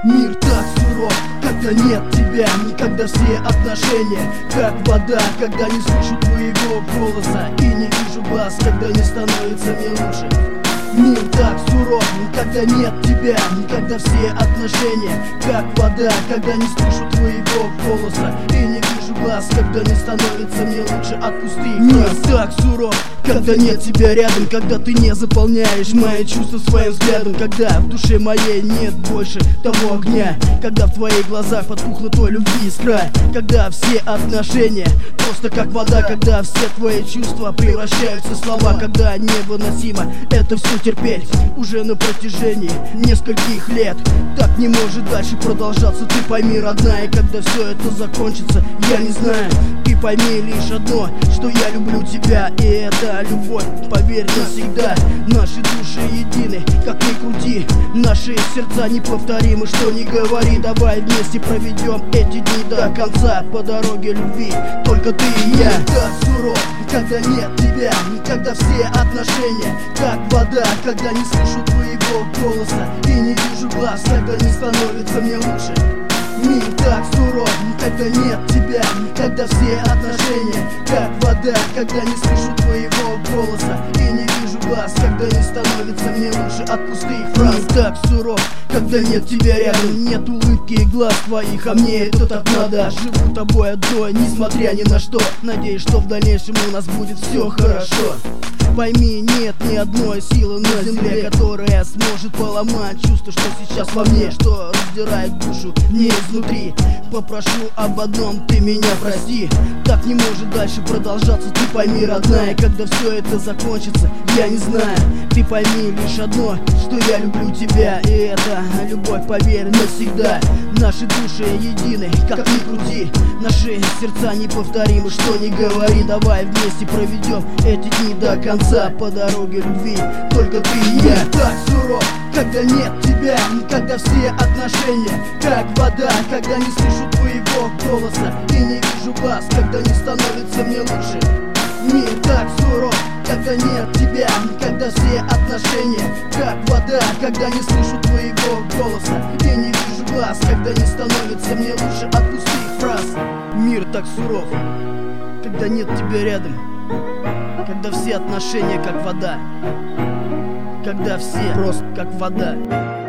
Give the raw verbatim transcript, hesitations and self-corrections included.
Мир так суров, когда нет тебя, когда все отношения как вода, когда не слышу твоего голоса и не вижу глаз, когда не становится мне лучше. Мир так суров, когда нет тебя, когда все отношения как вода, когда не слышу твоего голоса и не вижу глаз, когда не становится мне лучше от пустых. Мир так суров, когда нет тебя рядом, когда ты не заполняешь мои чувства своим взглядом, когда в душе моей нет больше того огня, когда в твоих глазах потухла той любви искра, когда все отношения просто как вода, когда все твои чувства превращаются в слова, когда невыносимо это все терпеть уже на протяжении нескольких лет. Так не может дальше продолжаться, ты пойми, родная, когда все это закончится, я не знаю. Ты пойми лишь одно, что я люблю тебя, и это любовь, поверь, навсегда. Наши души едины, как ни крути, наши сердца неповторимы, что не говори. Давай вместе проведем эти дни до конца по дороге любви, только ты и я. Так суров, когда нет тебя, когда все отношения как вода, когда не слышу твоего голоса и не вижу глаз, когда не становится мне лучше. Мир так суров, когда нет тебя, когда все отношения как вода, когда не слышу твоего голоса и не вижу глаз, когда не становится мне лучше от пустых фраз. Мир так суров, когда нет тебя рядом, нет улыбки и глаз твоих, а мне это так надо. Живу тобой одной, несмотря ни на что, надеюсь, что в дальнейшем у нас будет все хорошо. Пойми, нет ни одной силы на земле, которая сможет поломать чувство, что сейчас во мне, что раздирает душу не изнутри. Попрошу об одном, ты меня прости. Так не может дальше продолжаться, ты пойми, родная, когда все это закончится, я не знаю. Ты пойми лишь одно, что я люблю тебя, и это любовь, поверь, навсегда. Наши души едины, как ни крути, наши сердца неповторимы, что не говори. Давай вместе проведем эти дни до конца по дороге любви, только ты и я. Так суров, когда нет тебя, когда все отношения как вода, когда не слышу твоего голоса и не вижу глаз, когда не становится мне лучше. Мир так суров, когда нет тебя, когда все отношения как вода, когда не слышу твоего голоса и не вижу глаз, когда не становится мне лучше от пустых фраз. Мир так суров, когда нет тебя рядом, когда все отношения как вода, когда все просто как вода.